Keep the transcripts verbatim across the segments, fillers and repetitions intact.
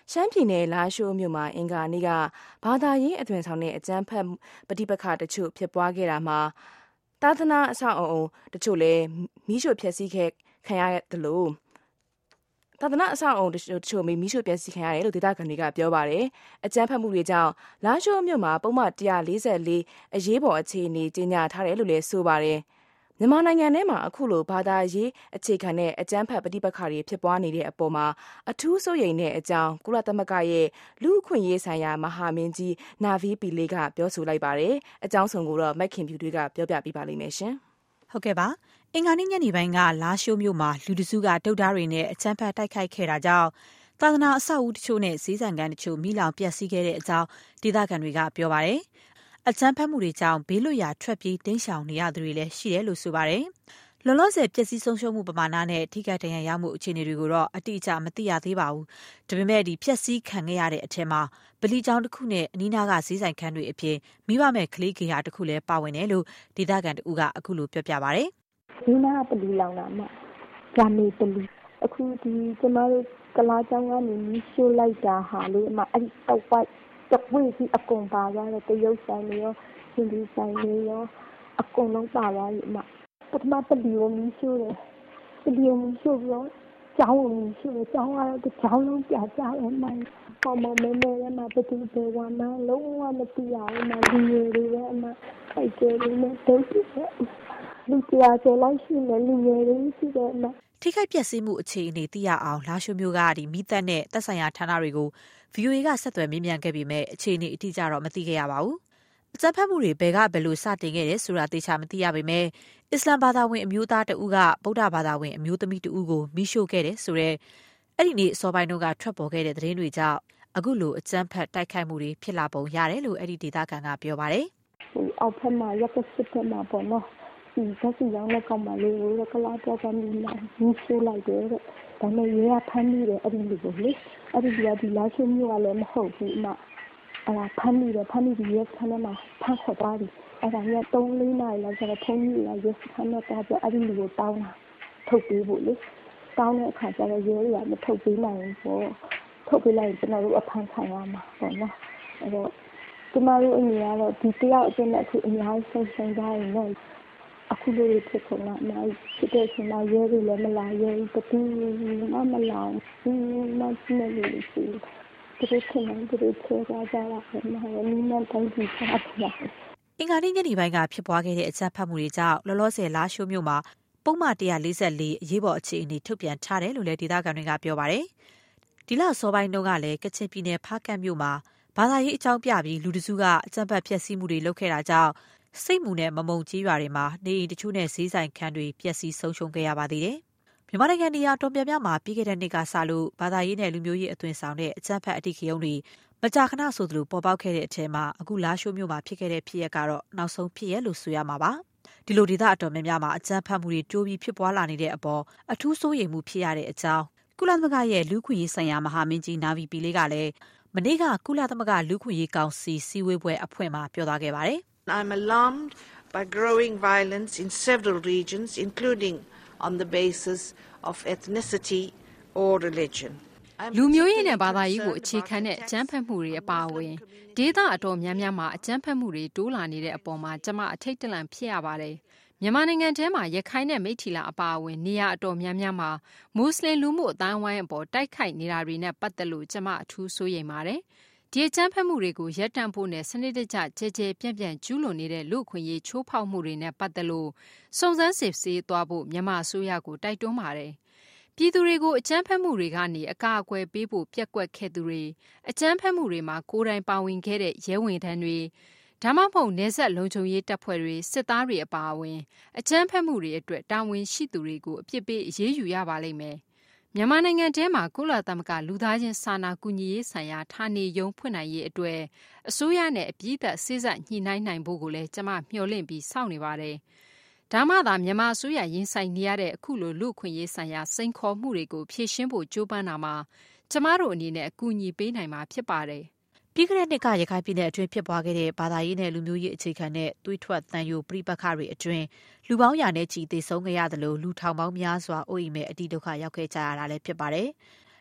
ရှမ်းပြည်နယ်လားရှိုးမြို့မှာအင်္ဂါနေ့ကဘာသာရေးအသွင်ဆောင်တဲ့အကြမ်းဖက်ပဋိပက္ခတချို့ဖြစ်ပွားခဲ့တာမှာသာသနာအဆောက်အအုံတချို့လည်းမီးရှို့ဖျက်ဆီးခဲ့ခံရတယ်လို့သာသနာအဆောက်အအုံတချို့မီးရှို့ဖျက်ဆီးခံရတယ်လို့ဒေသခံတွေကပြောပါတယ်။အကြမ်းဖက်မှုတွေကြောင့်လားရှိုးမြို့မှာပုံမှန်one forty-fourအရေးပေါ်အခြေအနေကြေညာထားတယ်လို့လည်းဆိုပါတယ်။မြန်မာနိုင်ငံထဲမှာအခုလိုဘာသာရေးအခြေခံတဲ့အကြမ်းဖက်ပဋိပက္ခတွေဖြစ်ပွားနေတဲ့အပေါ်မှာအထူးစိုးရိမ်တဲ့အကြောင်းကုလသမဂ္ဂရဲ့လူ့အခွင့်အရေးဆိုင်ရာမဟာမင်းကြီးနာဗီပီလေးကပြောဆိုလိုက်ပါတယ်။အကြောင်းစုံကိုတော့မက်ခင်ဖြူတွေကပြောပြပေးပါလိမ့်မယ်ရှင်။ဟုတ်ကဲ့ပါ။အင်္ဂါနေ့ညနေပိုင်းကလားရှိုးမြို့မှာလူတစုကတုတ်ဓားတွေနဲ့အကြမ်းဖက်တိုက်ခိုက်ခဲ့တာကြောင့်သာသနာအဆောက်အဦတချို့နဲ့ဈေးဆိုင်ခန်းတချို့မိလောင်ပျက်စီးခဲ့တဲ့အကြောင်းဒေသခံတွေကပြောပါတယ်။အကြမ်းဖက်မှုတွေကြောင့်ဘေးလွတ်ရာထွက်ပြေးတိမ်းရှောင်နေရသူတွေလည်းရှိတယ်လို့ဆိုပါတယ်။လောလောဆယ်ပျက်စီးဆုံးရှုံးမှုပမာဏနဲ့ထိခိုက်ဒဏ်ရာရမှုအခြေအနေတွေကိုတော့အတိအကျမသိရသေးပါဘူး။ဒါပေမဲ့ဒီပျက်စီးခံခဲ့ရတဲ့အထက်မှာဗလီကျောင်းတစ်ခုနဲ့အနီးနားကဈေးဆိုင်ခန်းတွေအပြင်မိဘမဲ့ကလေးကေဟာတစ်ခုလည်းပါဝင်တယ်လို့ဒေသခံတဦးကအခုလိုပြောပြပါတယ်။ဒီနားပလီလောင်တာမှဂျာမီပလီအခုဒီကျမတို့ကလာကျောင်းကနေမီးရှို့လိုက်တာဟာလေအမအဲ့ဒီတော့ပိုက်တပွေးကြီးအကုန်ပါသွားတယ်တရုတ်ဆိုင်တွေရောဟိန္ဒူဆိုင်တွေရောအကုန်လုံးပါသွားပြီအမပထမပလီကိုမီးရှို့တယ်ပလီကိုမီးရှို့ပြီးတော့ကျောင်းကိုမီးရှို့တယ်ကျောင်းကတော့တစ်ကျောင်းလုံးပြကြတယ်မှန်ပေါ်မမဲမဲနဲ့မှဘယ်သူဘယ်ဝါမှလုံးဝမသိရဘူးမှဒီရတွေပဲအမအိတ်ကျဲလေးနဲ့ဒုတိယလူတရားကျလိုက်ရှိနေလူရတွေရှိတယ်အမထိခိုက်ပျက်စီးမှုအခြေအနေသိရအောင်လားရှိုးမျိုးကဒီမိသက်နဲ့သက်ဆိုင်ရာဌာနတွေကို ဗီအိုအေ ကဆက်သွယ်မေးမြန်းခဲ့ပေမဲ့အခြေအနေအတိအကျတော့မသိခဲ့ရပါဘူး။အကြမ်းဖက်မှုတွေဘယ်ကဘယ်လိုစတင်ခဲ့တယ်ဆိုတာသေချာမသိရပေမဲ့အစ္စလမ်ဘာသာဝင်အမျိုးသားတဦးကဗုဒ္ဓဘာသာဝင်အမျိုးသမီးတဦးကိုမိရှို့ခဲ့တယ်ဆိုတော့အဲ့ဒီနေ့အစောပိုင်းတုန်းကထွက်ပေါ်ခဲ့တဲ့သတင်းတွေကြောင့်အခုလိုအကြမ်းဖက်တိုက်ခိုက်မှုတွေဖြစ်လာပုံရတယ်လို့အဲ့ဒီဒေသခံကပြောပါတယ်။ဟိုအောက်ဖက်မှာရက်ကစစ်ဖက်မှာပေါ့နော်။ဒီကစီရောင်းတဲ့ကောင်မလေးကိုကလာတော့ကမီးလာမိရှို့လိုက်တယ်တဲ့။ဒါနဲ့ရဲကဖမ်းမိတယ်အဲ့ဒီလူကိုလေအဲ့ဒီကဒီလားရှိုးမျိုးကလည်းမဟုတ်ဘူးအမအဲ့ဒါဖမ်းမိတယ်ဖမ်းမိပြီးရဲစခန်းထဲမှာဖမ်းခေါ်သွားပြီအဲ့ဒါရက်သုံးလေးနာရီလောက်ကျတော့ဖုန်းကြီးလာရဲစခန်းထဲသွားပြီးအဲ့ဒီလူကိုတောင်းတာထုတ်ပေးဖို့လေတောင်းတဲ့အခါကျတော့ရဲတွေကမထုတ်ပေးနိုင်ဘူးပေါ့ထုတ်ပေးလိုက်ရင်ကျွန်တော်တို့အဖမ်းခံရမှာပေါ့နော်အဲ့တော့ကျမတို့အနေနဲ့ကတော့ဒီတယောက်အချင်းနဲ့အခုအများကြီးဆုံးရှုံးကြရင်တော့အခုလိုဖြစ်ကုန်တာအများကြီးဖြစ်တဲ့ရှင်လာရဲတွေလည်းမလာရဲဘူးတတိမမလာဘူးမစနေလို့ရှိတယ်ဒီလိုနဲ့ဒီလိုချေကြကြတာမှလည်းနည်းနဲ့တိုင်းပြည်ချတာအင်္ဂါနေ့ညနေပိုင်းကဖြစ်ပွားခဲ့တဲ့အကြမ်းဖက်မှုတွေကြောင့်လောလောဆယ်လားရှိုးမြို့မှာပုံမှန်one forty-fourအရေးပေါ်အခြေအနေထုတ်ပြန်ထားတယ်လို့လည်းဒေသခံတွေကပြောပါတယ်။ဒီလစောပိုင်းတုန်းကလည်းကချင်ပြည်နယ်ဖားကန့်မြို့မှာဘာသာရေးအကြောင်းပြပြီးလူတစုကအကြမ်းဖက်ဖျက်ဆီးမှုတွေလုပ်ခဲ့တာကြောင့်စိတ်မူနဲ့မမုံကြီးရွာတွေမှာနေအိမ်တချို့နဲ့ဈေးဆိုင်ခန်းတွေပျက်စီးဆုံးရှုံးခဲ့ရပါသေးတယ်။မြန်မာနိုင်ငံနေရာတော်ပြပြမှာပြီးခဲ့တဲ့နှစ်ကစလို့ဘာသာရေးနဲ့လူမျိုးရေးအသွင်ဆောင်တဲ့အကြမ်းဖက်အဓိကရုဏ်းတွေမကြာခဏဆိုသလိုပေါ်ပေါက်ခဲ့တဲ့အထက်မှာအခုလားရှိုးမြို့မှာဖြစ်ခဲ့တဲ့ဖြစ်ရပ်ကတော့နောက်ဆုံးဖြစ်ရပ်လို့ဆိုရမှာပါ။ဒီလိုဒေသအတော်များများမှာအကြမ်းဖက်မှုတွေတိုးပြီးဖြစ်ပွားလာနေတဲ့အပေါ်အထူးစိုးရိမ်မှုဖြစ်ရတဲ့အကြောင်းကုလသမဂ္ဂရဲ့လူ့ခွင့်ရေးဆိုင်ရာမဟာမင်းကြီးနာဗီပီလေးကလည်းမနေ့ကကုလသမဂ္ဂလူ့ခွင့်ရေးကောင်စီစည်းဝေးပွဲအဖွင့်မှာပြောသွားခဲ့ပါတယ်။ I'm alarmed by growing violence in several regions, including on the basis of ethnicity or religion. လူမျိုးရေးနဲ့ဘာသာရေးကိုအခြေခံတဲ့အကြမ်းဖက်မှုတွေအပါအဝင်ဒေသအတော်များများမှာအကြမ်းဖက်မှုတွေတိုးလာနေတဲ့အပေါ်မှာကျွန်မအထိတ်တလန့်ဖြစ်ရပါတယ်။မြန်မာနိုင်ငံထဲမှာရခိုင်နဲ့မိထီလာအပါအဝင်နေရာအတော်များများမှာမွတ်စလင်လူမှုအတိုင်းအဝိုင်းအပေါ်တိုက်ခိုက်နေတာတွေနဲ့ပတ်သက်လို့ကျွန်မအထူးစိုးရိမ်ပါတယ်။ဒီအကြမ်းဖက်မှုတွေကိုရပ်တန့်ဖို့နဲ့စနစ်တကျကြဲကြဲပြန့်ပြန့်ကျူးလွန်နေတဲ့လူ့အခွင့်အရေးချိုးဖောက်မှုတွေနဲ့ပတ်သက်လို့စုံစမ်းစစ်ဆေးသွားဖို့မြန်မာအစိုးရကိုတိုက်တွန်းပါတယ်။ပြည်သူတွေကိုအကြမ်းဖက်မှုတွေကနေအကာအကွယ်ပေးဖို့ပြက်ကွက်ခဲ့သူတွေအကြမ်းဖက်မှုတွေမှာကိုယ်တိုင်ပါဝင်ခဲ့တဲ့ရဲဝင်ထမ်းတွေဒါမှမဟုတ်နယ်စပ်လုံခြုံရေးတပ်ဖွဲ့တွေစစ်သားတွေအပါအဝင်အကြမ်းဖက်မှုတွေအတွက်တာဝန်ရှိသူတွေကိုအပြစ်ပေးအရေးယူရပါလိမ့်မယ်။မြန်မာနိုင်ငံထဲမှာကုလသမဂ္ဂလူသားချင်းစာနာကူညီရေးဆိုင်ရာဌာနေရုံးဖွင့်နိုင်ရေးအတွက်အစိုးရနဲ့အပြည့်အစုံစေ့စပ်ညှိနှိုင်းနိုင်ဖို့ကိုလည်းကျွန်မမျှော်လင့်ပြီးစောင့်နေပါတယ်။ဒါမှသာမြန်မာအစိုးရရင်ဆိုင်နေရတဲ့အခုလိုလူ့အခွင့်အရေးဆိုင်ရာစိန်ခေါ်မှုတွေကိုဖြေရှင်းဖို့ကြိုးပမ်းတာမှာကျမတို့အနေနဲ့အကူအညီပေးနိုင်မှာဖြစ်ပါတယ်။ပြီးခဲ့တဲ့နှစ်ကရခိုင်ပြည်နယ်အတွင်းဖြစ်ပွားခဲ့တဲ့ဘာသာရေးနဲ့လူမျိုးရေးအခြေခံတဲ့သွေးထွက်သံယိုပြိပခါတွေအတွင်းလူပေါင်းရာနဲ့ချီသေဆုံးခဲ့ရတယ်လို့လူထောင်ပေါင်းများစွာအိုးအိမ်မဲ့အတိဒုက္ခရောက်ခဲ့ကြရတာလည်းဖြစ်ပါတယ်။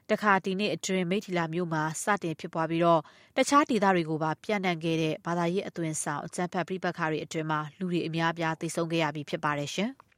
တခါဒီနေ့အတွင်းမိထီလာမြို့မှာစတင်ဖြစ်ပွားပြီးတော့တခြားဒေသတွေကိုပါပြန့်နှံ့ခဲ့တဲ့ဘာသာရေးအသွင်ဆောင်အကြမ်းဖက်ပြိပက္ခတွေအတွင်းမှာလူတွေအများအပြားသေဆုံးခဲ့ရပြီးဖြစ်ပါတယ်ရှင်။